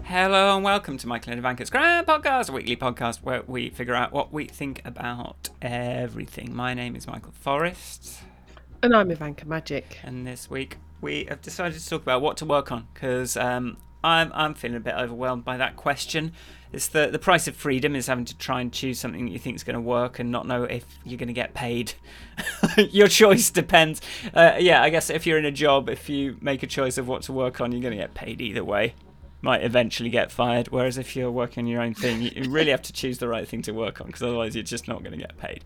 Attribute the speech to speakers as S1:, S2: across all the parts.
S1: Hello and welcome to Michael and Ivanka's Grand Podcast, a weekly podcast where we figure out what we think about everything. My name is Michael Forrest.
S2: And I'm Ivanka Magic.
S1: And this week we have decided to talk about what to work on because I'm feeling a bit overwhelmed by that question. It's the price of freedom is having to try and choose something that you think is going to work and not know if you're going to get paid. Your choice depends. I guess if you're in a job, if you make a choice of what to work on, you're going to get paid either way. Might eventually get fired, whereas if you're working on your own thing, you really have to choose the right thing to work on, because otherwise you're just not going to get paid.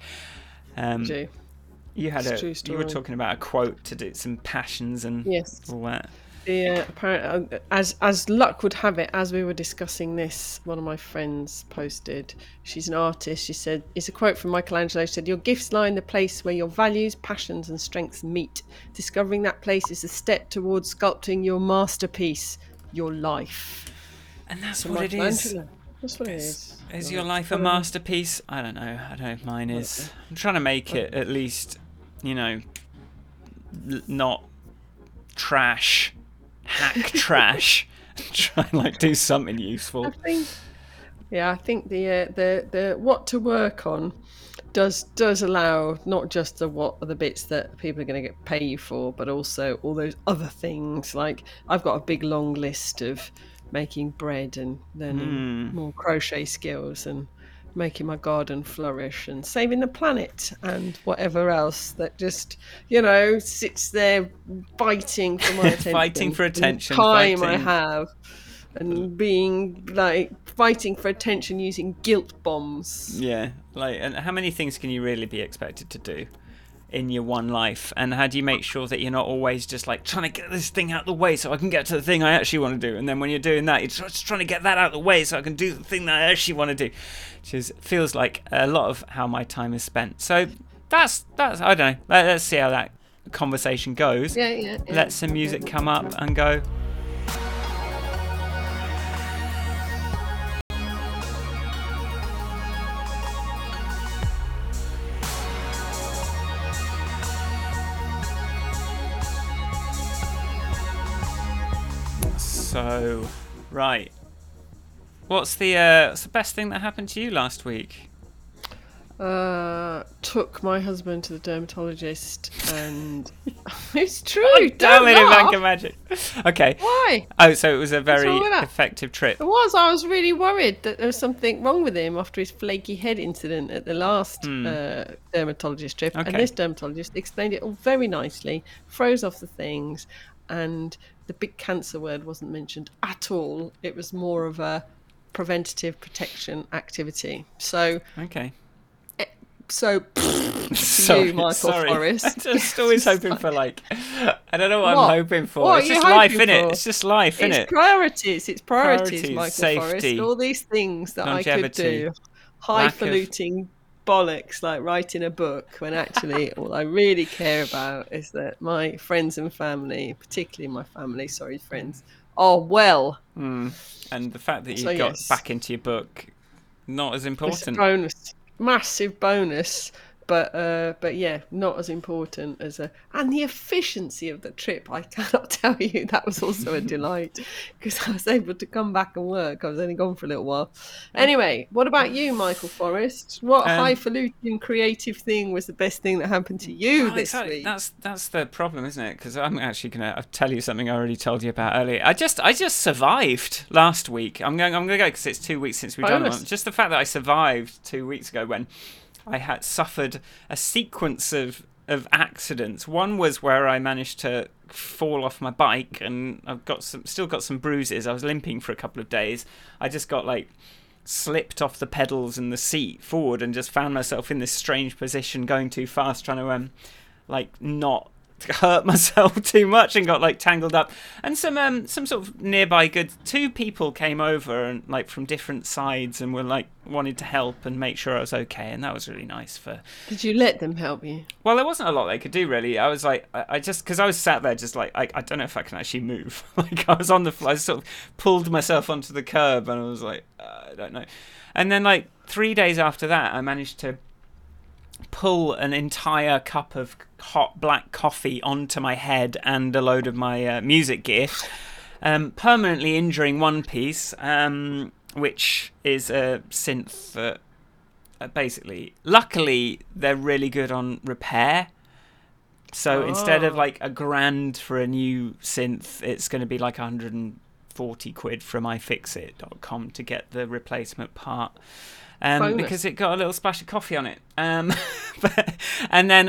S1: You were talking about a quote to do some passions and all that.
S2: Apparently, as luck would have it, as we were discussing this, one of my friends posted. She's an artist. She said, "It's a quote from Michelangelo." She said, "Your gifts lie in the place where your values, passions, and strengths meet. Discovering that place is a step towards sculpting your masterpiece." Your life.
S1: And that's what it is.
S2: That's what it is.
S1: Is your life a masterpiece? I don't know. I don't know if mine is. I'm trying to make it at least, not trash, hack trash. Try and do something useful.
S2: I think the what to work on does allow not just the bits that people are going to pay you for, but also all those other things. Like I've got a big long list of making bread and learning more crochet skills and making my garden flourish and saving the planet and whatever else that just sits there fighting for my attention.
S1: Fighting for attention.
S2: Time I have. And being fighting for attention using guilt bombs.
S1: Yeah, and how many things can you really be expected to do in your one life? And how do you make sure that you're not always just trying to get this thing out of the way so I can get to the thing I actually want to do? And then when you're doing that, you're just trying to get that out of the way so I can do the thing that I actually want to do, which feels like a lot of how my time is spent. So that's I don't know. Let's see how that conversation goes.
S2: Yeah.
S1: Let some music come up and go. So, right. What's the best thing that happened to you last week?
S2: Took my husband to the dermatologist, and it's true.
S1: Damn it, Ivanka Magic. Okay.
S2: Why?
S1: Oh, so it was a very effective trip.
S2: It was. I was really worried that there was something wrong with him after his flaky head incident at the last dermatologist trip. Okay. And this dermatologist explained it all very nicely, froze off the things, and the big cancer word wasn't mentioned at all. It was more of a preventative protection activity. So
S1: okay.
S2: So you, Michael Forrest.
S1: I'm just always hoping for I don't know what I'm hoping for. It's just life, innit? It's just life, innit?
S2: It's priorities, Michael
S1: safety,
S2: Forrest. All these things that
S1: longevity,
S2: I could do. Highfalutin bollocks like writing a book, when actually all I really care about is that my friends and family, particularly my family, friends, are well.
S1: And the fact that you got back into your book, not as important.
S2: It's a bonus. Massive bonus, but yeah, not as important as and the efficiency of the trip. I cannot tell you, that was also a delight because I was able to come back and work. I was only gone for a little while. Anyway, what about you, Michael Forrest? What highfalutin creative thing was the best thing that happened to you this week?
S1: That's the problem, isn't it? Because I'm actually gonna tell you something I already told you about earlier. I just survived last week. I'm gonna go because it's 2 weeks since we've done one. Just the fact that I survived 2 weeks ago when I had suffered a sequence of accidents. One was where I managed to fall off my bike, and I've still got some bruises. I was limping for a couple of days. I just got slipped off the pedals and the seat forward, and just found myself in this strange position, going too fast, trying to not hurt myself too much, and got tangled up. And some sort of nearby good 2 people came over and from different sides and were wanted to help and make sure I was okay, and that was really nice.
S2: Did you let them help you?
S1: Well, there wasn't a lot they could do really. I was I just, because I was sat there just I don't know if I can actually move. I was on the floor, I sort of pulled myself onto the curb, and I was I don't know. And then 3 days after that, I managed to pull an entire cup of hot black coffee onto my head and a load of my music gear. permanently injuring one piece, which is a synth that basically, luckily, they're really good on repair. So instead of like £1,000 for a new synth, it's going to be like 140 quid from iFixit.com to get the replacement part. Because it got a little splash of coffee on it. And then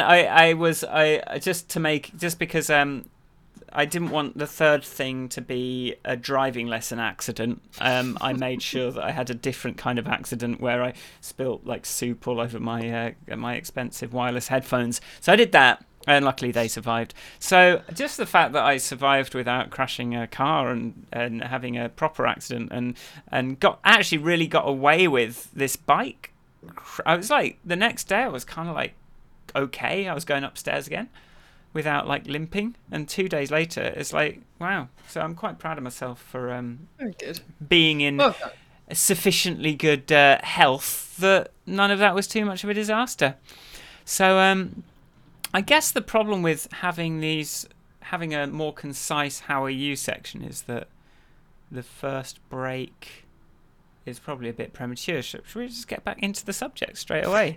S1: because I didn't want the third thing to be a driving lesson accident. I made sure that I had a different kind of accident where I spilt like soup all over my expensive wireless headphones. So I did that. And luckily they survived. So just the fact that I survived without crashing a car and having a proper accident and really got away with this bike. I was like, the next day I was kind of like, okay, I was going upstairs again without like limping. And 2 days later, it's like, wow. So I'm quite proud of myself for
S2: very good.
S1: Being in sufficiently good health that none of that was too much of a disaster. So I guess the problem with having a more concise how are you section is that the first break is probably a bit premature. Should we just get back into the subject straight away?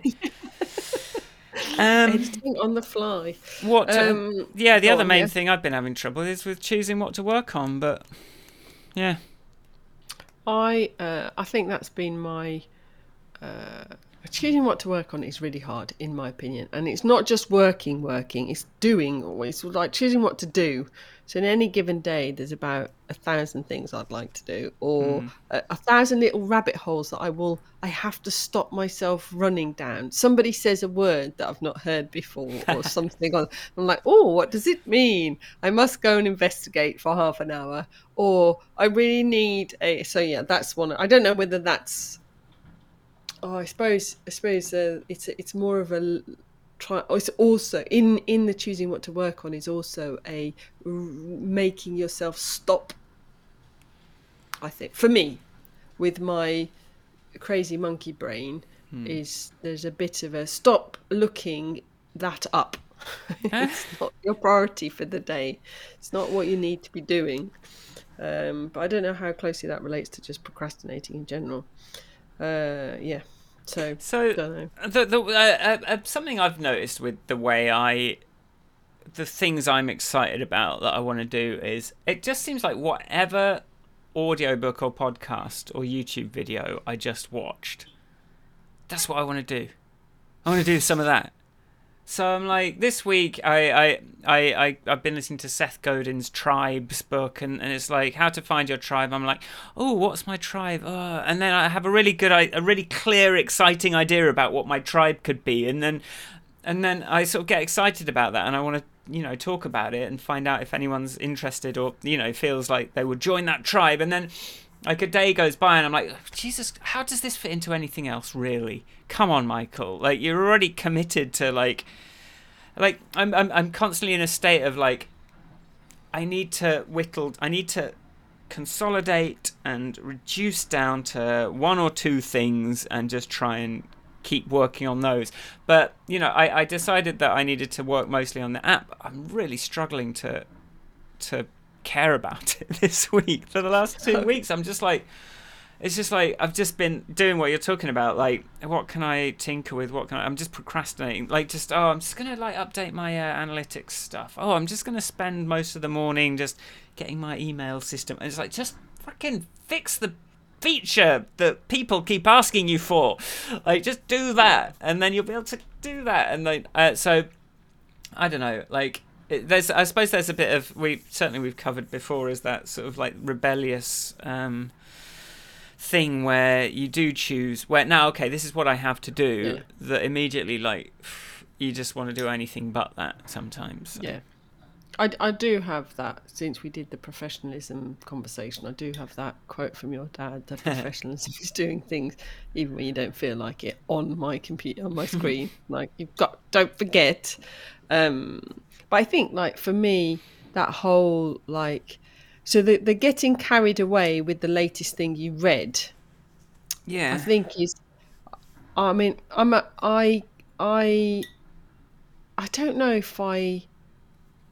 S2: Editing on the fly.
S1: The other main thing I've been having trouble is with choosing what to work on, but yeah.
S2: I think that's been my choosing what to work on is really hard, in my opinion. And it's not just working, it's doing always. Like choosing what to do. So in any given day, there's about 1,000 things I'd like to do, or 1,000 little rabbit holes that I have to stop myself running down. Somebody says a word that I've not heard before or something. I'm like, oh, what does it mean? I must go and investigate for half an hour, or I really need that's one. I don't know whether that's, I suppose it's more of a try. It's also in the choosing what to work on is also a making yourself stop. I think for me, with my crazy monkey brain, there's a bit of a stop looking that up. It's not your priority for the day. It's not what you need to be doing. But I don't know how closely that relates to just procrastinating in general. So don't know.
S1: Something I've noticed with the way the things I'm excited about that I want to do is it just seems like whatever audiobook or podcast or YouTube video I just watched, that's what I want to do. I want to do some of that. So I'm like, this week I've been listening to Seth Godin's Tribes book, and it's like how to find your tribe. I'm like, oh, what's my tribe? And then I have a really clear, exciting idea about what my tribe could be, and then I sort of get excited about that, and I want to talk about it and find out if anyone's interested or feels like they would join that tribe, and then. Like a day goes by and I'm like, Jesus, how does this fit into anything else, really? Come on, Michael. Like, you're already committed to like I'm constantly in a state of like, I need to consolidate and reduce down to one or two things and just try and keep working on those. But, I decided that I needed to work mostly on the app. I'm really struggling to care about it this week. For the last 2 weeks I'm just like, it's just like I've just been doing what you're talking about, like what can I tinker with, I'm just procrastinating, like just I'm just gonna like update my analytics stuff, I'm just gonna spend most of the morning just getting my email system, and it's like, just fucking fix the feature that people keep asking you for, like just do that and then you'll be able to do that. And like so I don't know, like I suppose there's a bit of, we've covered before, is that sort of like rebellious thing where you do choose where now, okay, this is what I have to do, that immediately like you just want to do anything but that sometimes. So.
S2: Yeah, I do have that, since we did the professionalism conversation. I do have that quote from your dad, that professionalism is doing things even when you don't feel like it, on my computer, on my screen. Like, don't forget. But I think, like, for me, that whole, like, so the getting carried away with the latest thing you read, I think is, I mean, I don't know if I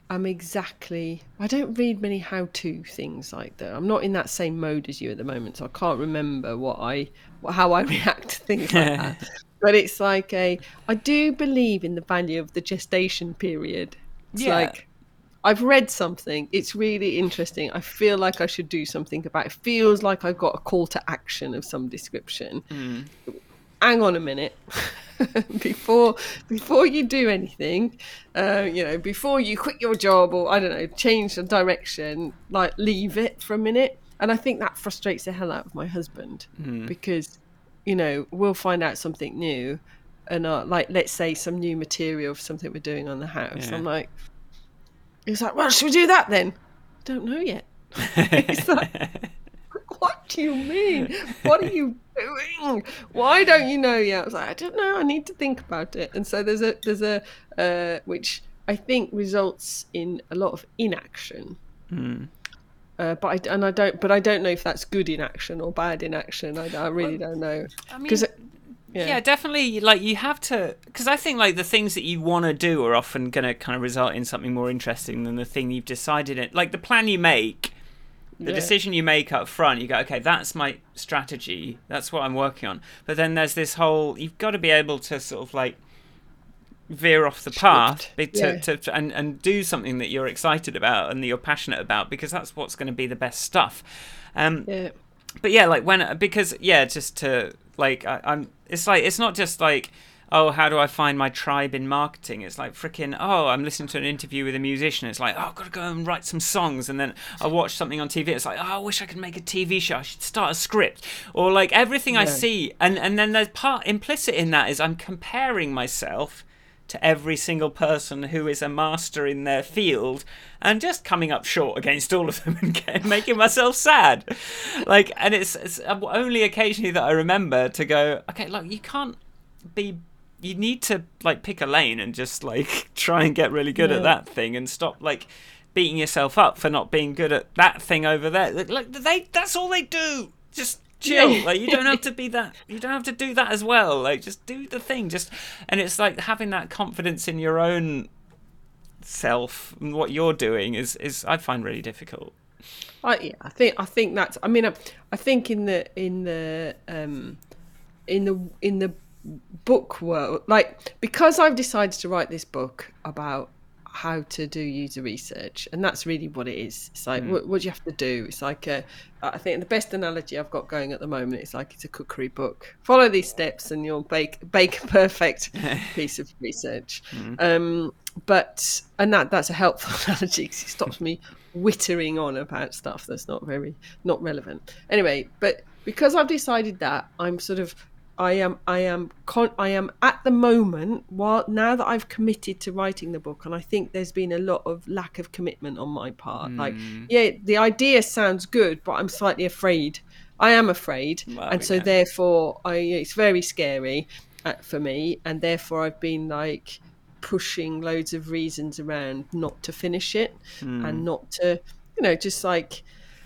S2: I'm exactly. I don't read many how-to things like that. I'm not in that same mode as you at the moment, so I can't remember how I react to things like that. But it's like I do believe in the value of the gestation period. It's like I've read something. It's really interesting. I feel like I should do something about it. It feels like I've got a call to action of some description. Hang on a minute. before you do anything, before you quit your job or I don't know, change the direction, like leave it for a minute. And I think that frustrates the hell out of my husband because, we'll find out something new, and like let's say some new material for something we're doing on the house. I'm like, he's like, well, should we do that then? Don't know yet. He's like, what do you mean? What are you doing? Why don't you know yet? I was like, I don't know. I need to think about it. And so there's a which I think results in a lot of inaction. But I don't know if that's good inaction or bad inaction. I really don't know. Because
S1: yeah, definitely. Like you have to, because I think like the things that you want to do are often going to kind of result in something more interesting than the thing you've decided in. Like the plan you make. The decision you make up front, you go, okay, that's my strategy. That's what I'm working on. But then there's this whole, you've got to be able to sort of like veer off the path and do something that you're excited about and that you're passionate about, because that's what's going to be the best stuff. But yeah, like just to like, it's like, it's not just like, oh, how do I find my tribe in marketing? It's like freaking, I'm listening to an interview with a musician. It's like, I've got to go and write some songs. And then I watch something on TV. It's like, I wish I could make a TV show. I should start a script. Or like everything I see. And then there's part implicit in that is I'm comparing myself to every single person who is a master in their field and just coming up short against all of them and making myself sad. Like, and it's only occasionally that I remember to go, okay, look, you need to like pick a lane and just like try and get really good at that thing and stop like beating yourself up for not being good at that thing over there. Like that's all they do. Just chill. Like you don't have to be that. You don't have to do that as well. Like just do the thing. And it's like having that confidence in your own self and what you're doing is I find really difficult.
S2: I think that's. I mean, I think in the book world, like because I've decided to write this book about how to do user research, and that's really what it is. It's like what do you have to do? It's like I think the best analogy I've got going at the moment is like it's a cookery book. Follow these steps and you'll bake a perfect piece of research. But that's a helpful analogy because it stops me whittering on about stuff that's not relevant. Anyway, but because I've decided that, I'm sort of I am at the moment, now that I've committed to writing the book, and I think there's been a lot of lack of commitment on my part. Like, the idea sounds good, but I'm slightly afraid. I am afraid, so therefore, it's very scary for me, and therefore I've been like pushing loads of reasons around not to finish it and not to, just like.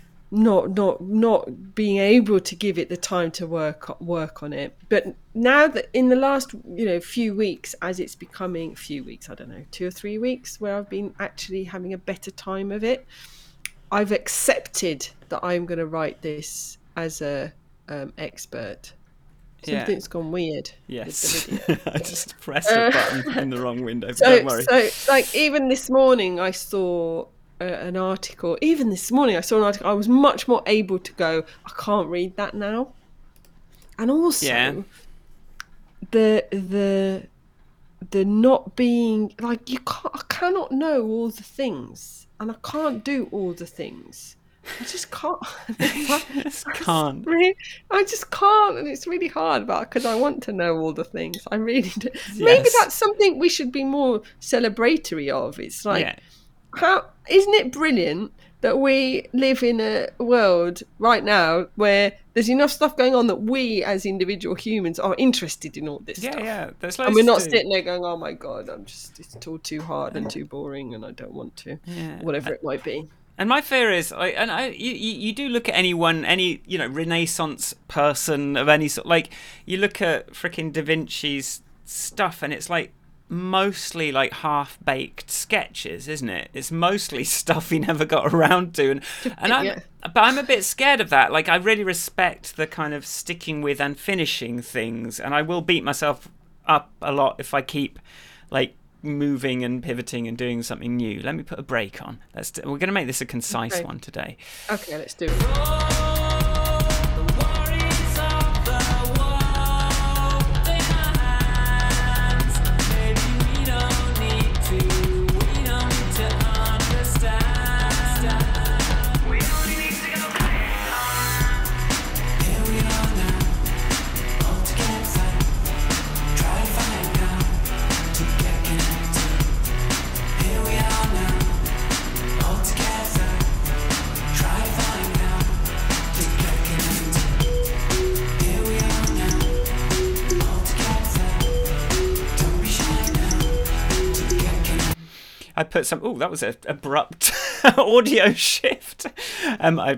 S2: Not being able to give it the time to work on it. But now that in the last few weeks, as it's becoming few weeks, I don't know, 2 or 3 weeks, where I've been actually having a better time of it, I've accepted that I'm going to write this as a expert. Something's gone weird.
S1: Yes, I just pressed a button in the wrong window. Don't worry.
S2: So like even this morning, I saw. An article. Even this morning, I saw an article. I was much more able to go, I can't read that now. And also, the not being like I cannot know all the things, and I can't do all the things. I just can't. I just can't, and it's really hard. But because I want to know all the things, I really do. Yes. Maybe that's something we should be more celebratory of. It's like. Yeah. How isn't it brilliant that we live in a world right now where there's enough stuff going on that we as individual humans are interested in all this stuff.
S1: Yeah, there's
S2: loads. And we're not sitting there going, oh my God, it's all too hard and too boring and I don't want to, whatever it might be.
S1: And my fear is, you do look at any Renaissance person of any sort, like you look at freaking Da Vinci's stuff and it's like, mostly like half-baked sketches, isn't it? It's mostly stuff he never got around to, but I'm a bit scared of that. Like, I really respect the kind of sticking with and finishing things, and I will beat myself up a lot if I keep like moving and pivoting and doing something new. Let me put a break on. We're going to make this a concise one today.
S2: Okay, let's do it.
S1: I put some. Oh, that was an abrupt audio shift. I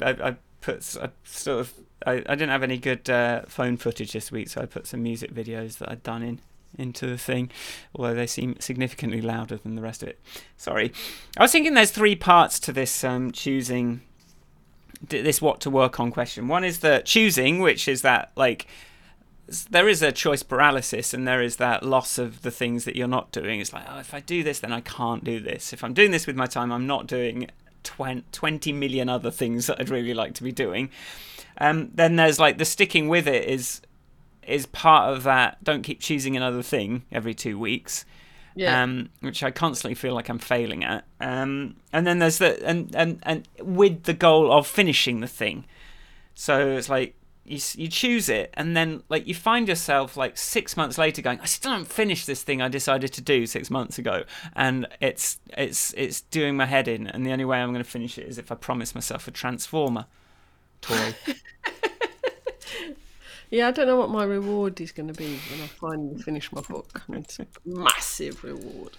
S1: didn't have any good phone footage this week, so I put some music videos that I'd done into the thing, although they seem significantly louder than the rest of it. Sorry. I was thinking there's 3 parts to this choosing this what to work on question. One is the choosing, which is that like there is a choice paralysis, and there is that loss of the things that you're not doing. It's like, oh, if I do this, then I can't do this. If I'm doing this with my time, I'm not doing 20 million other things that I'd really like to be doing. Then there's like the sticking with it is part of that. Don't keep choosing another thing every 2 weeks. Yeah. Which I constantly feel like I'm failing at. And then there's and with the goal of finishing the thing. So it's like you choose it, and then like you find yourself like 6 months later going, I still haven't finished this thing I decided to do 6 months ago, and it's doing my head in. And the only way I'm going to finish it is if I promise myself a Transformer toy.
S2: Yeah, I don't know what my reward is going to be when I finally finish my book. It's a massive reward.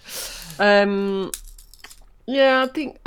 S2: Yeah, I think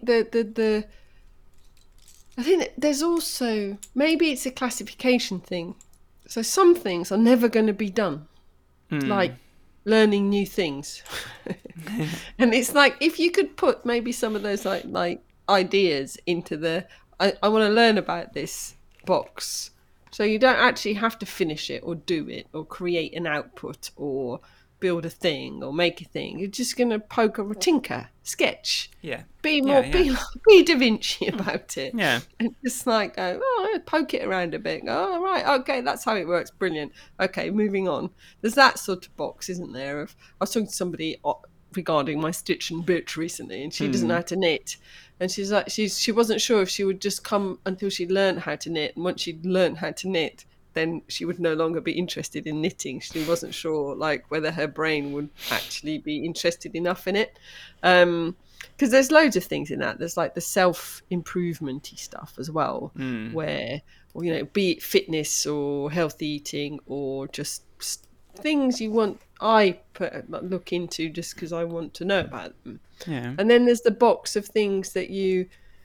S2: I think that there's also, maybe it's a classification thing. So some things are never going to be done, like learning new things. And it's like, if you could put maybe some of those like ideas into the I want to learn about this box. So you don't actually have to finish it or do it or create an output or build a thing or make a thing. You're just going to poke or tinker, sketch.
S1: Yeah.
S2: Be Da Vinci about it.
S1: Yeah.
S2: And just like, poke it around a bit. Oh, right. Okay. That's how it works. Brilliant. Okay. Moving on. There's that sort of box, isn't there? I was talking to somebody regarding my Stitch and Bitch recently, and she doesn't know how to knit. And she's like, she wasn't sure if she would just come until she learned how to knit. And once she'd learned how to knit, then she would no longer be interested in knitting. She wasn't sure like whether her brain would actually be interested enough in it. Because there's loads of things in that. There's like the self-improvement-y stuff as well, where, you know, be it fitness or healthy eating or just things you want, look into just because I want to know about them.
S1: Yeah.
S2: And then there's the box of things that you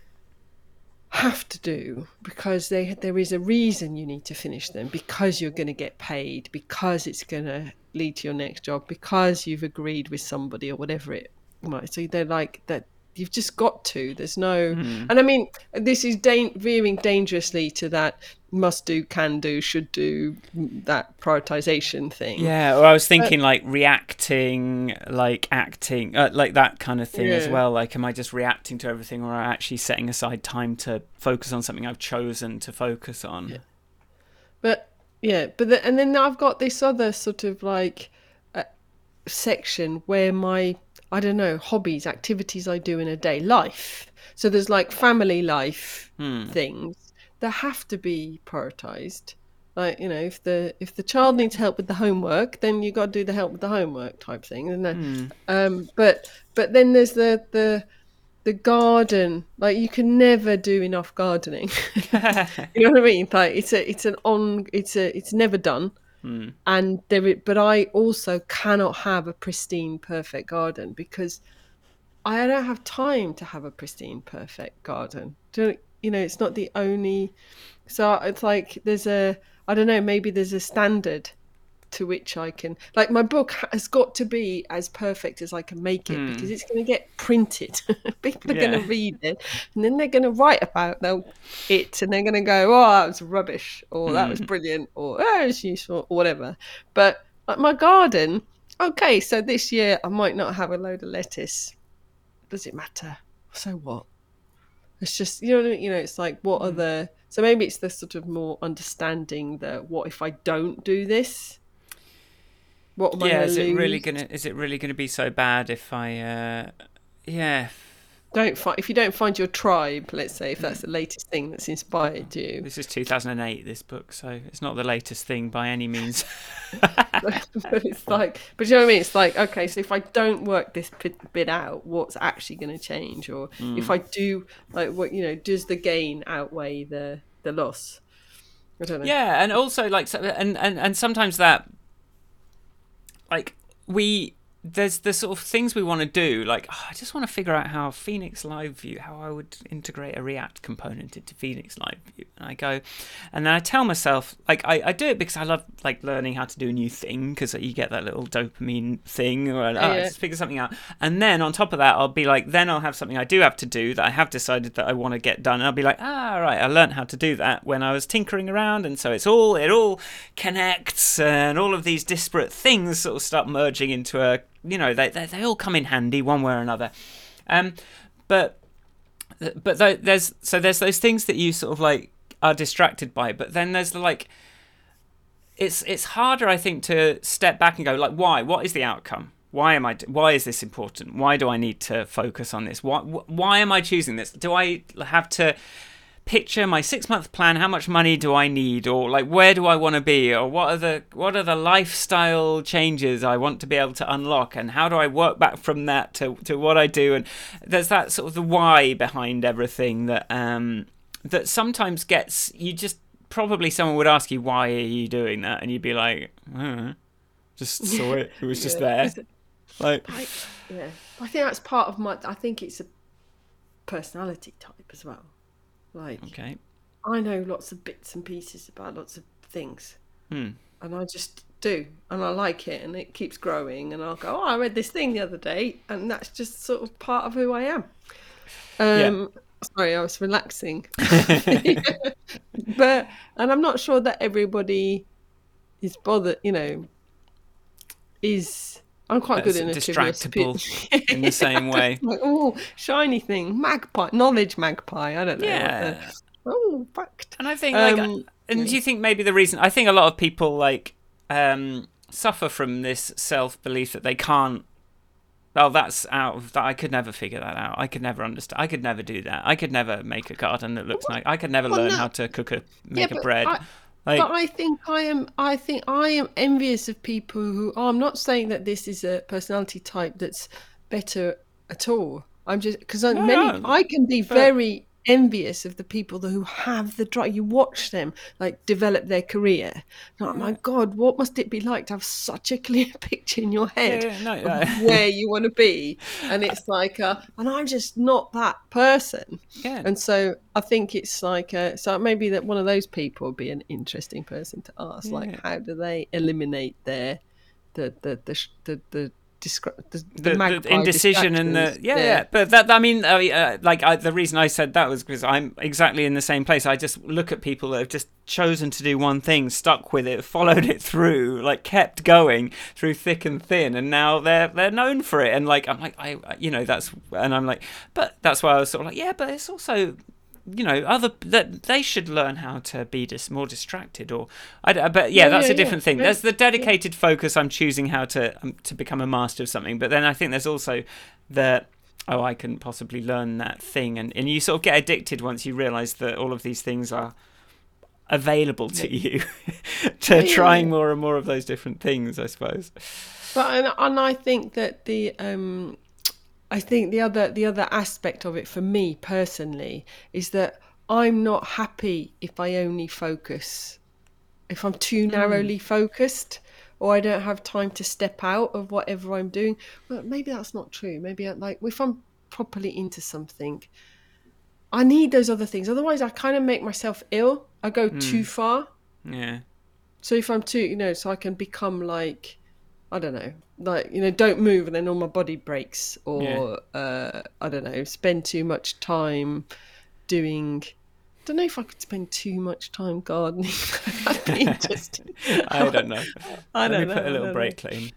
S2: have to do because there is a reason you need to finish them, because you're going to get paid, because it's going to lead to your next job, because you've agreed with somebody or whatever it might. So they're like that. You've just got to. There's no, and I mean, this is veering dangerously to that must do, can do, should do, that prioritization thing.
S1: Yeah, or I was thinking like reacting, like acting, like that kind of thing as well. Like, am I just reacting to everything, or am I actually setting aside time to focus on something I've chosen to focus on?
S2: Yeah. And then I've got this other sort of like section where my, I don't know, hobbies, activities I do in a day, life. So there's like family life things that have to be prioritized. Like, you know, if the child needs help with the homework, then you got to do the help with the homework type thing. And but then there's the garden. Like, you can never do enough gardening. You know what I mean? Like, it's never done. And but I also cannot have a pristine, perfect garden because I don't have time to have a pristine, perfect garden. You know, it's not the only. So it's like I don't know, maybe there's a standard to which I can, like, my book has got to be as perfect as I can make it, because it's going to get printed. People are going to read it, and then they're going to write about it, and they're going to go, oh, that was rubbish, or that was brilliant, or oh, it's useful, or whatever. But like my garden, okay, so this year I might not have a load of lettuce. Does it matter? So what? It's just, it's like, what are the, so maybe it's the sort of more understanding that, what if I don't do this? What am I going to lose?
S1: Is it really gonna be so bad if I
S2: if you don't find your tribe, let's say, if that's the latest thing that's inspired you.
S1: This is 2008, this book, so it's not the latest thing by any means.
S2: But it's like, but you know what I mean? It's like, okay, so if I don't work this bit out, what's actually going to change? Or if I do, like, what, does the gain outweigh the loss? I don't know.
S1: Yeah, and also, like, and sometimes that, like, there's the sort of things we want to do, like, I just want to figure out how Phoenix Live View, how I would integrate a React component into Phoenix Live View. And I go, and then I tell myself, like, I do it because I love, like, learning how to do a new thing, because you get that little dopamine thing, or just figure something out. And then on top of that, I'll be like, then I'll have something I do have to do that I have decided that I want to get done. And I'll be like, right, I learned how to do that when I was tinkering around. And so it all connects, and all of these disparate things sort of start merging into a, they all come in handy one way or another. But there's those things that you sort of, like, are distracted by, but then there's the, like, it's harder, I think, to step back and go, like, what is the outcome? Why is this important? Why do I need to focus on this? Why am I choosing this? Do I have to picture my 6-month plan? How much money do I need? Or, like, where do I want to be? Or what are the lifestyle changes I want to be able to unlock? And how do I work back from that to what I do? And there's that sort of the why behind everything that that sometimes gets, you just, probably someone would ask you, why are you doing that? And you'd be like, I don't know, just saw it. It was just there. Like,
S2: I think that's part of I think it's a personality type as well. Like,
S1: okay,
S2: I know lots of bits and pieces about lots of things, and I just do, and I like it, and it keeps growing, and I'll go, I read this thing the other day, and that's just sort of part of who I am. Sorry, I was relaxing. And I'm not sure that everybody is bothered, I'm quite good in a
S1: distractible in the same way.
S2: Like, oh, shiny thing, knowledge magpie. I don't know.
S1: Yeah.
S2: Fact.
S1: And I think, do you think maybe the reason? I think a lot of people, like, suffer from this self-belief that they can't. Well, that's out of that. I could never figure that out. I could never understand. I could never do that. I could never make a garden that looks like. I could never learn how to make a bread.
S2: But I think I am envious of people who I'm not saying that this is a personality type that's better at all. I'm just, because I can be very envious of the people who have the drive. You watch them, like, develop their career. Like, my God, what must it be like to have such a clear picture in your head of where you want to be? And it's like, and I'm just not that person.
S1: Yeah.
S2: And so I think it's like, so maybe that one of those people would be an interesting person to ask. Like, how do they eliminate their the
S1: indecision and but that, I mean, the reason I said that was because I'm exactly in the same place. I just look at people that have just chosen to do one thing, stuck with it, followed it through, like, kept going through thick and thin, and now they're known for it. And, like, I'm like, but that's why I was sort of like, but it's also, that they should learn how to be more distracted, that's a different thing. There's the dedicated focus. I'm choosing how to become a master of something, but then I think there's also I can possibly learn that thing, and you sort of get addicted once you realize that all of these things are available to you to trying more and more of those different things, I suppose.
S2: But and I think that the other aspect of it for me personally is that I'm not happy if I only focus, if I'm too narrowly focused, or I don't have time to step out of whatever I'm doing. Well, maybe that's not true. Maybe if I'm properly into something, I need those other things. Otherwise, I kind of make myself ill. I go too far.
S1: Yeah.
S2: So if I'm too, so I can become like, I don't know, like, don't move and then all my body breaks, or I don't know, spend too much time doing. I don't know if I could spend too much time gardening. That'd be interesting.
S1: I don't know.
S2: Let
S1: me put a little break clean.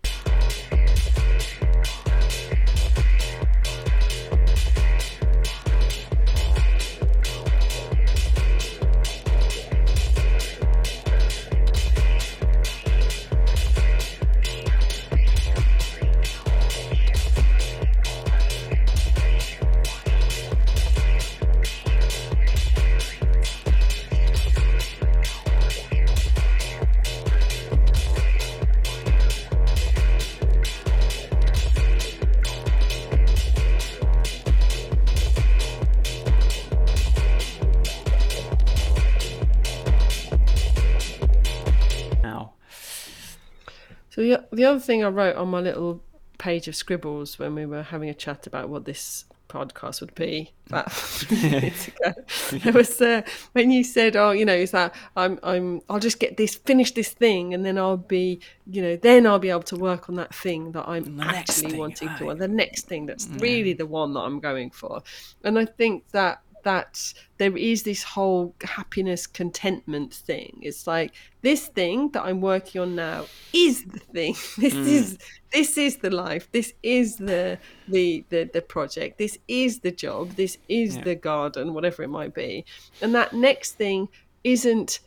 S2: So the other thing I wrote on my little page of scribbles when we were having a chat about what this podcast would be about minutes ago, there was when you said, is that I'll just finish this thing, and then I'll be able to work on that thing that I'm actually wanting to, the next thing that's really the one that I'm going for. And I think that there is this whole happiness, contentment thing. It's like, this thing that I'm working on now is the thing. This is the life. This is the project. This is the job. This is the garden, whatever it might be. And that next thing isn't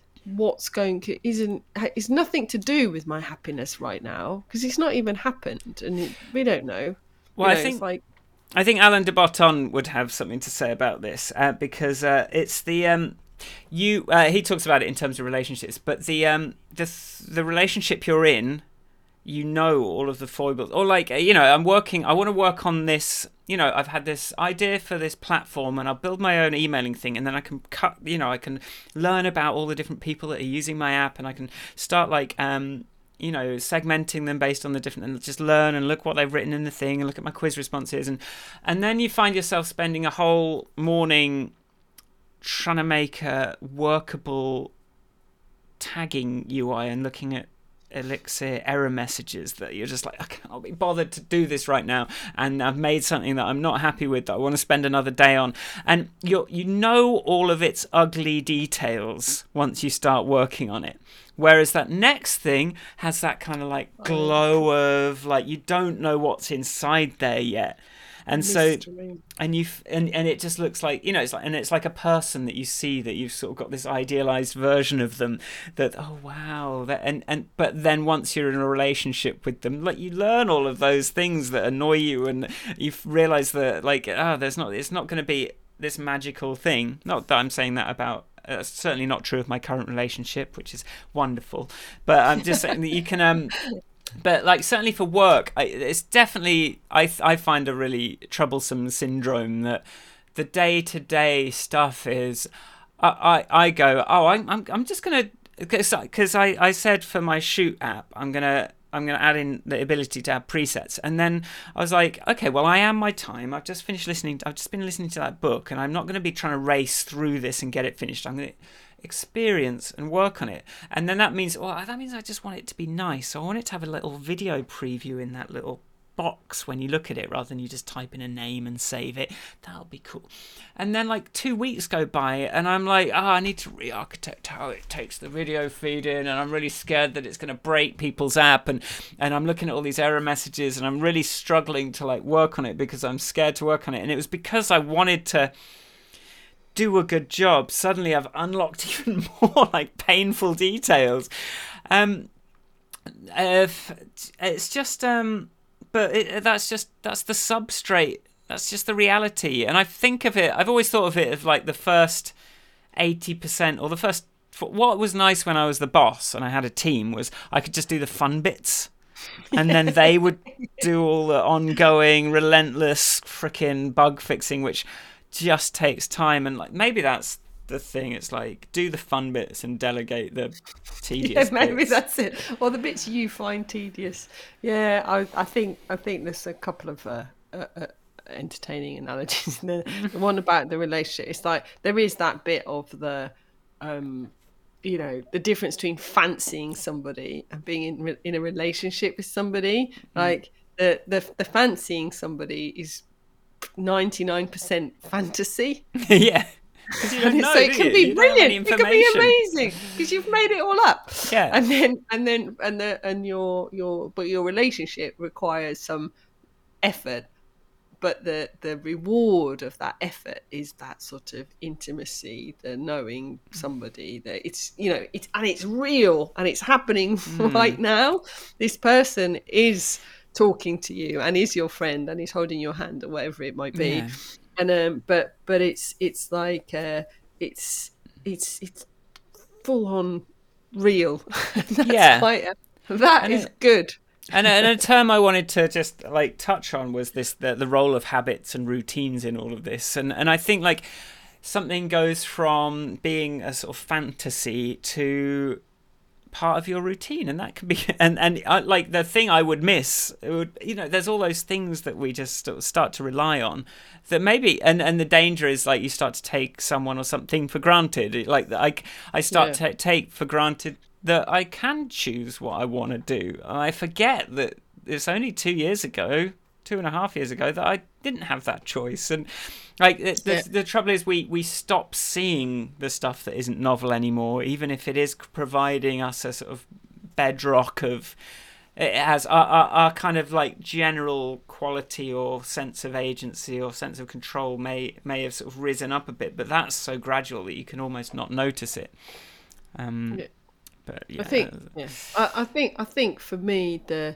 S2: is nothing to do with my happiness right now, because it's not even happened, and we don't know.
S1: Well, I think Alain de Botton would have something to say about this, because it's the he talks about it in terms of relationships, but the relationship you're in, all of the foibles, or like, I want to work on this. I've had this idea for this platform, and I'll build my own emailing thing, and then I can I can learn about all the different people that are using my app, and I can start like segmenting them based on the different, and just learn and look what they've written in the thing, and look at my quiz responses, and then you find yourself spending a whole morning trying to make a workable tagging UI and looking at Elixir error messages that you're just like, I can't be bothered to do this right now, and I've made something that I'm not happy with, that I want to spend another day on, and all of its ugly details once you start working on it. Whereas that next thing has that kind of like glow of like, you don't know what's inside there yet. And mystery. And it just looks like, it's like a person that you see, that you've sort of got this idealized version of them, that, oh wow, but then once you're in a relationship with them, like, you learn all of those things that annoy you, and you realize that like, it's not going to be this magical thing. Not that I'm saying that about, certainly not true of my current relationship, which is wonderful, but I'm just saying that you can but like, certainly for work, it's definitely, I find a really troublesome syndrome that the day-to-day stuff is, I go, I'm just gonna, because I said for my Shoot app, I'm gonna add in the ability to add presets, and then I was like, okay, well, I am my time. I've just been listening to that book, and I'm not going to be trying to race through this and get it finished. I'm going to experience and work on it, and then that means I just want it to be nice. So I want it to have a little video preview in that little box when you look at it, rather than you just type in a name and save it. That'll be cool. And then like 2 weeks go by, and I'm like, I need to re-architect how it takes the video feed in, and I'm really scared that it's going to break people's app, and I'm looking at all these error messages, and I'm really struggling to like work on it because I'm scared to work on it. And it was because I wanted to do a good job. Suddenly I've unlocked even more like painful details. It's just that's the substrate. That's just the reality. And I've always thought of it as like the first 80%, or the first, what was nice when I was the boss and I had a team was I could just do the fun bits. And then they would do all the ongoing, relentless freaking bug fixing, which just takes time. And like, maybe that's the thing. It's like, do the fun bits and delegate the tedious
S2: maybe
S1: bits.
S2: That's it. Or the bits you find tedious. Yeah, I think there's a couple of entertaining analogies. The one about the relationship, it's like there is that bit of the the difference between fancying somebody and being in a relationship with somebody. Like the fancying somebody is 99% fantasy.
S1: Yeah. Because you don't know,
S2: so it can be brilliant. It can be amazing because you've made it all up.
S1: Yeah.
S2: And your relationship requires some effort, but the reward of that effort is that sort of intimacy, the knowing somebody, that it's real and it's happening right now. This person is talking to you and is your friend and is holding your hand or whatever it might be. Yeah. And but it's like it's full on real. That is good.
S1: And a term I wanted to just like touch on was the role of habits and routines in all of this. And I think like something goes from being a sort of fantasy to part of your routine, and that can be and like the thing I would miss, there's all those things that we just start to rely on that maybe and the danger is like you start to take someone or something for granted. Like I start to take for granted that I can choose what I want to do. I forget that it's only 2.5 years ago that I didn't have that choice. And like the trouble is we stop seeing the stuff that isn't novel anymore, even if it is providing us a sort of bedrock of it has our kind of like general quality or sense of agency or sense of control may have sort of risen up a bit, but that's so gradual that you can almost not notice it. But yeah.
S2: I think for me the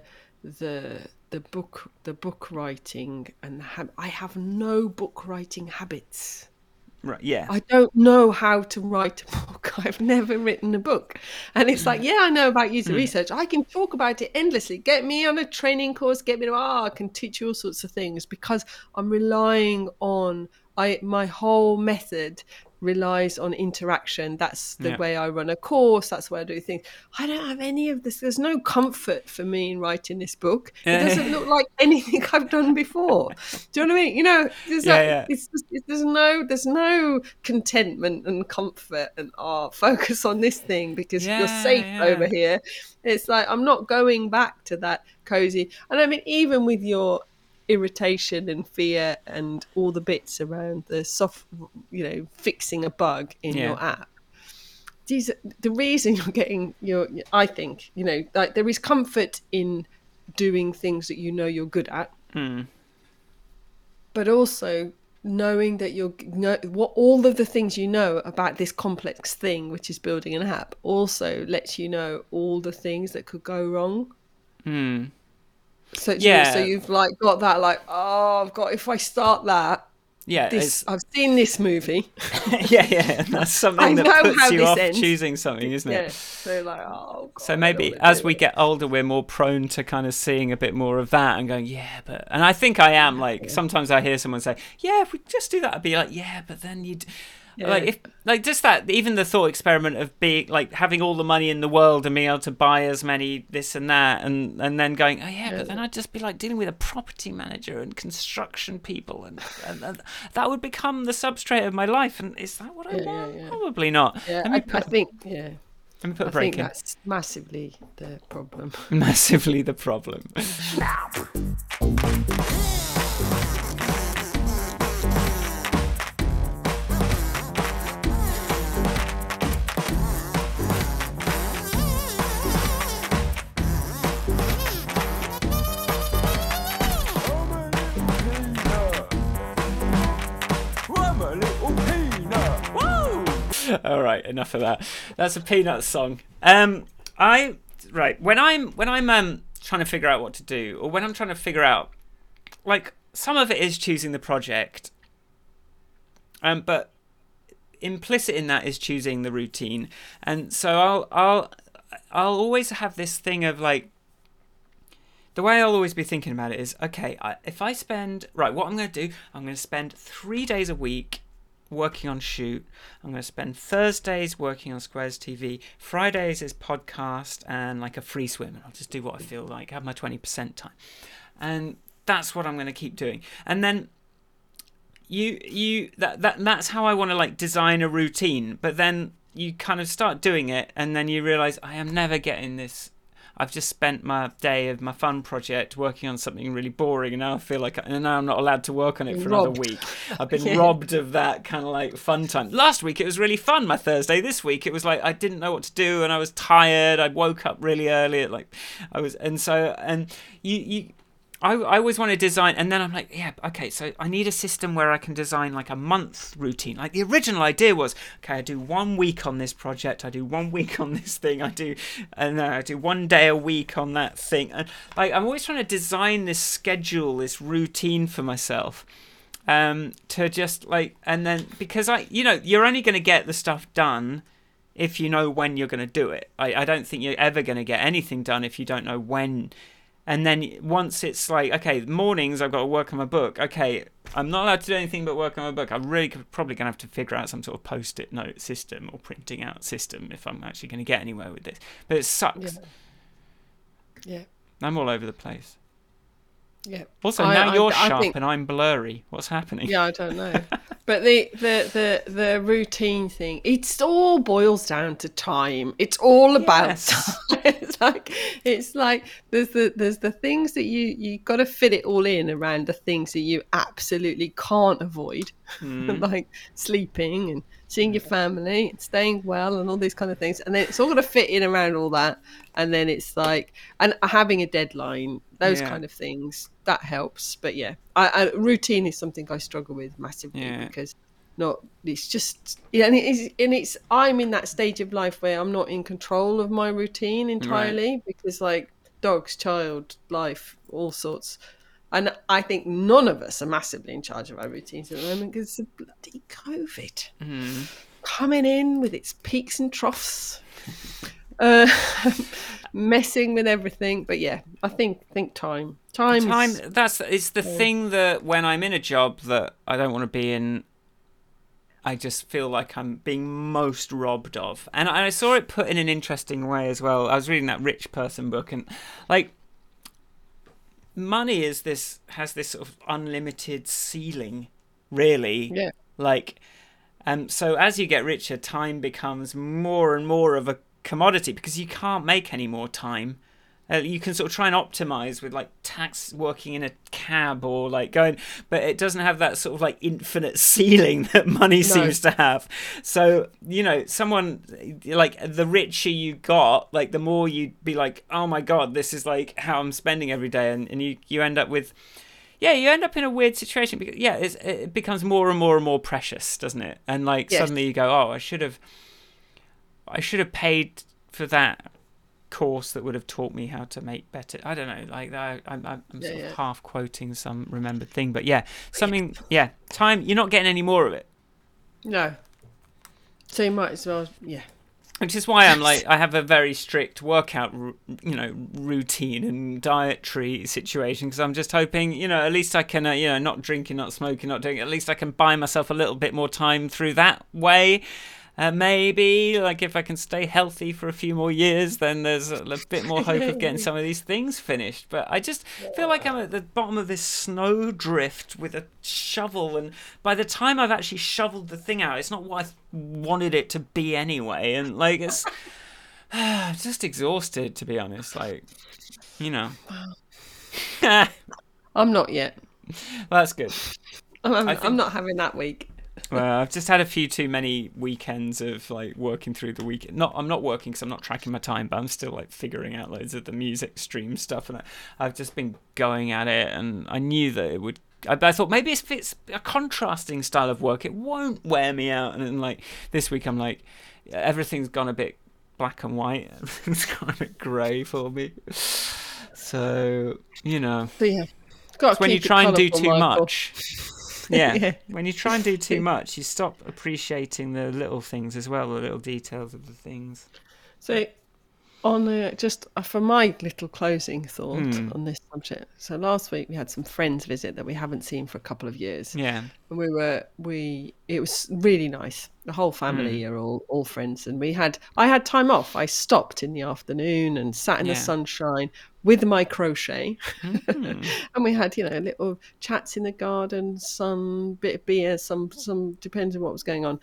S2: book writing and I have no book writing habits.
S1: Right. Yeah.
S2: I don't know how to write a book. I've never written a book, and it's like, I know about user research. I can talk about it endlessly. Get me on a training course. I can teach you all sorts of things because I'm relying on my whole method relies on interaction. That's the way I run a course. That's the way I do things. I don't have any of this. There's no comfort for me in writing this book. It doesn't look like anything I've done before. Do you know what I mean? It's just, there's no contentment and comfort and focus on this thing because you're safe over here. It's like I'm not going back to that cozy. And I mean, even with your irritation and fear and all the bits around the fixing a bug in your app, the reason you're getting I think like there is comfort in doing things that you're good at, but also knowing that what all of the things about this complex thing which is building an app also lets you know all the things that could go wrong. So you've like got that like, I've got, if I start that, I've seen this movie.
S1: And that's something that puts you off choosing something, isn't it?
S2: So like, God,
S1: so maybe as we get older, we're more prone to kind of seeing a bit more of that and going, and I think I am like, sometimes I hear someone say, if we just do that, I'd be like, but then you'd. Like just that, even the thought experiment of being like having all the money in the world and being able to buy as many this and that, and then going, but then I'd just be like dealing with a property manager and construction people, and that would become the substrate of my life. And is that what I want? Probably not.
S2: I think. Let
S1: me put a break in.
S2: That's massively the problem.
S1: Massively the problem. All right, enough of that. That's a Peanuts song. When I'm trying to figure out what to do, or when I'm trying to figure out, like, some of it is choosing the project, but implicit in that is choosing the routine. And so I'll always have this thing of like, the way I'll always be thinking about it is, okay, if I spend, what I'm going to do, I'm going to spend 3 days a week working on Shoot. I'm going to spend Thursdays working on Squares TV. Fridays is podcast and like a free swim. And I'll just do what I feel like, have my 20% time. And that's what I'm going to keep doing. And then that's how I want to like design a routine. But then you kind of start doing it, and then you realise, I am never getting this. I've just spent my day of my fun project working on something really boring, and now I feel like and now I'm not allowed to work on it for another week. I've been robbed of that kind of like fun time. Last week it was really fun, my Thursday. This week it was like I didn't know what to do, and I was tired. I woke up really early at like I always want to design, and then I'm like, yeah, okay, so I need a system where I can design like a month routine. Like the original idea was, okay, I do 1 week on this project, I do 1 week on this thing, I do 1 day a week on that thing. And like I'm always trying to design this schedule, this routine for myself, to just like, and then because you're only going to get the stuff done if you know when you're going to do it. I don't think you're ever going to get anything done if you don't know when. And then once it's like, okay, mornings I've got to work on my book. Okay, I'm not allowed to do anything but work on my book. I'm really probably going to have to figure out some sort of post-it note system or printing out system if I'm actually going to get anywhere with this. But it sucks.
S2: Yeah.
S1: I'm all over the place.
S2: Yeah.
S1: Also, now you're sharp and I'm blurry. What's happening?
S2: Yeah, I don't know. But the routine thing, it all boils down to time. It's all about time. It's like there's the things that you got to fit it all in around the things that you absolutely can't avoid, like sleeping and seeing your family and staying well and all these kind of things. And then it's all got to fit in around all that. And then it's like, and having a deadline, those kind of things, that helps. But yeah, routine is something I struggle with massively because it's just, and it's, I'm in that stage of life where I'm not in control of my routine entirely because like dogs, child, life, all sorts. And I think none of us are massively in charge of our routines at the moment because of bloody COVID coming in with its peaks and troughs. Messing with everything, but yeah, I think time.
S1: It's the thing that when I'm in a job that I don't want to be in, I just feel like I'm being most robbed of. And I saw it put in an interesting way as well. I was reading that rich person book, and like money has this sort of unlimited ceiling, really.
S2: Yeah.
S1: Like, so as you get richer, time becomes more and more of a commodity because you can't make any more time. You can sort of try and optimize with like tax, working in a cab or like going, but it doesn't have that sort of like infinite ceiling that money seems to have. So, someone like the richer you got, like the more you'd be like, oh my God, this is like how I'm spending every day. And you end up with, you end up in a weird situation because it becomes more and more and more precious, doesn't it? And like suddenly you go, oh, I should have paid for that course that would have taught me how to make better. I don't know, like I'm sort of half quoting some remembered thing, but time, you're not getting any more of it.
S2: No. So you might as well,
S1: Which is why I'm like, I have a very strict workout, routine and dietary situation because I'm just hoping, at least I can, not drinking, not smoking, not doing. At least I can buy myself a little bit more time through that way. Maybe, like, if I can stay healthy for a few more years, then there's a bit more hope of getting some of these things finished. But I just feel like I'm at the bottom of this snowdrift with a shovel, and by the time I've actually shoveled the thing out, it's not what I wanted it to be anyway. And, like, it's just exhausted, to be honest. Like,
S2: I'm not yet.
S1: Well, that's good.
S2: I'm not having that week.
S1: Well, I've just had a few too many weekends of like working through the week. I'm not working because I'm not tracking my time, but I'm still like figuring out loads of the music stream stuff, and I've just been going at it. And I knew that it would. I thought maybe if it's a contrasting style of work, it won't wear me out. And then like this week, I'm like, everything's gone a bit black and white. It's gone a bit grey for me. So
S2: Got
S1: when you try and do too much.
S2: Yeah.
S1: When you try and do too much, you stop appreciating the little things as well, the little details of the things.
S2: So, just for my little closing thought on this subject. So last week we had some friends visit that we haven't seen for a couple of years.
S1: Yeah,
S2: and it was really nice. The whole family are all friends, and I had time off. I stopped in the afternoon and sat in the sunshine with my crochet, and we had little chats in the garden, some bit of beer, some depends on what was going on,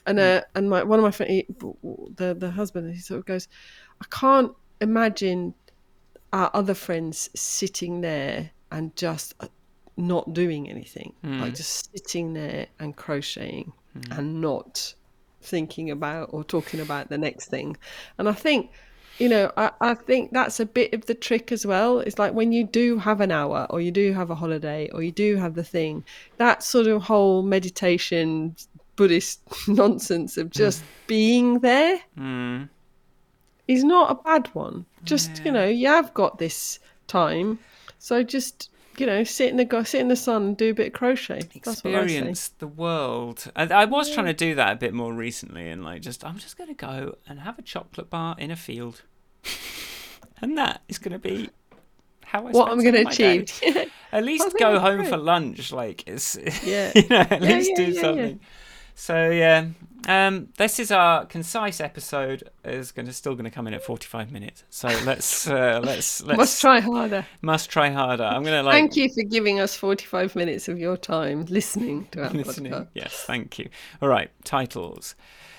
S2: And one of my friends, the husband, he sort of goes, I can't imagine our other friends sitting there and just not doing anything, like just sitting there and crocheting and not thinking about or talking about the next thing. And I think, I think that's a bit of the trick as well. It's like when you do have an hour, or you do have a holiday, or you do have the thing, that sort of whole meditation Buddhist nonsense of just being there is not a bad one. Just, you have got this time, so just, sit in the sun and do a bit of crochet.
S1: Experience the world. I was trying to do that a bit more recently, and I'm just going to go and have a chocolate bar in a field, and that is going to be how what I'm going to achieve. At least go home for lunch, it's at least do something. Yeah. So this is our concise episode. Is still going to come in at 45 minutes. So let's
S2: must try harder.
S1: I'm going to
S2: Thank you for giving us 45 minutes of your time listening to our podcast.
S1: Yes, thank you. All right, titles.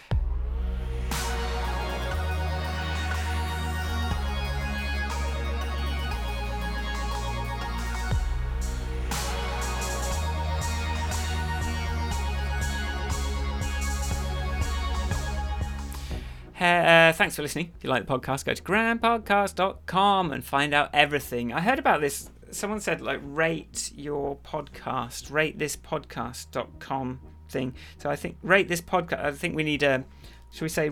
S1: Thanks for listening. If you like the podcast, go to grandpodcast.com and find out everything. I heard about this. Someone said, rate your podcast, ratethispodcast.com thing. So I think rate this podcast. I think we need should we say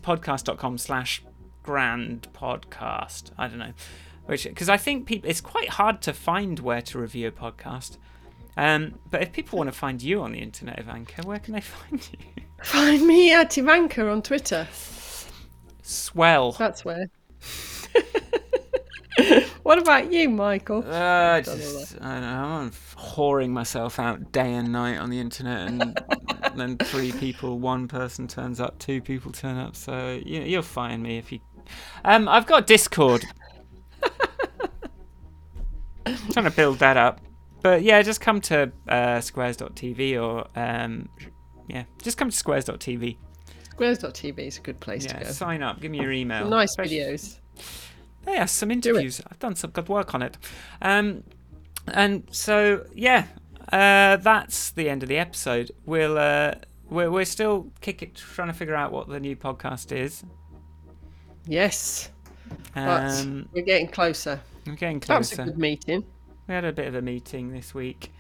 S1: ratethispodcast.com/grandpodcast? I don't know. Because I think it's quite hard to find where to review a podcast. But if people want to find you on the internet, Ivanka, where can they find you?
S2: Find me at Ivanka on Twitter.
S1: Swell.
S2: That's where. What about you, Michael?
S1: I don't know. I'm whoring myself out day and night on the internet, and then 3 people, 1 person turns up, 2 people turn up. So you'll find me if you. I've got Discord. I'm trying to build that up, but just come to squares.tv or just come to squares.tv.
S2: Squares.tv is a good place to go.
S1: Sign up. Give me your email.
S2: Some nice videos.
S1: Yeah, some interviews. I've done some good work on it. And so that's the end of the episode. We're still trying to figure out what the new podcast is.
S2: Yes, but we're getting closer.
S1: We're getting
S2: That
S1: closer.
S2: was a good meeting.
S1: We had a bit of a meeting this week.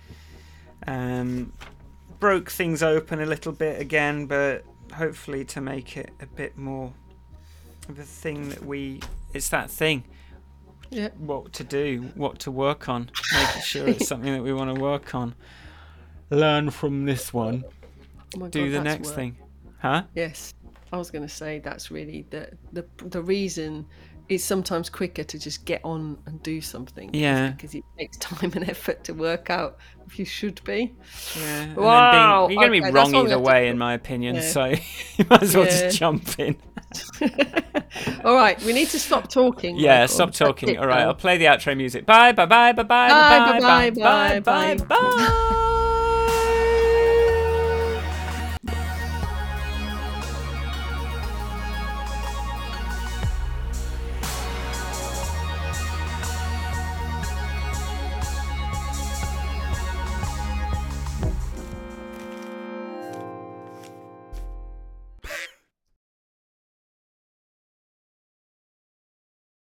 S1: Broke things open a little bit again, but hopefully to make it a bit more of a thing that it's that thing.
S2: Yeah.
S1: What to do, what to work on, making sure it's something that we want to work on. Learn from this one.
S2: Oh my
S1: do
S2: God,
S1: the next thing. Huh?
S2: Yes. I was going to say that's really the reason it's sometimes quicker to just get on and do something.
S1: Yeah.
S2: Because it takes time and effort to work out if you should be.
S1: Yeah.
S2: Wow.
S1: You're going to be wrong either way, in my opinion. So you might as well just jump in.
S2: All right. We need to stop talking.
S1: Yeah. Michael. Stop talking. All right. I'll play the outro music. Bye. Bye. Bye. Bye. Bye.
S2: Bye. Bye. Bye. Bye. Bye.
S1: Bye.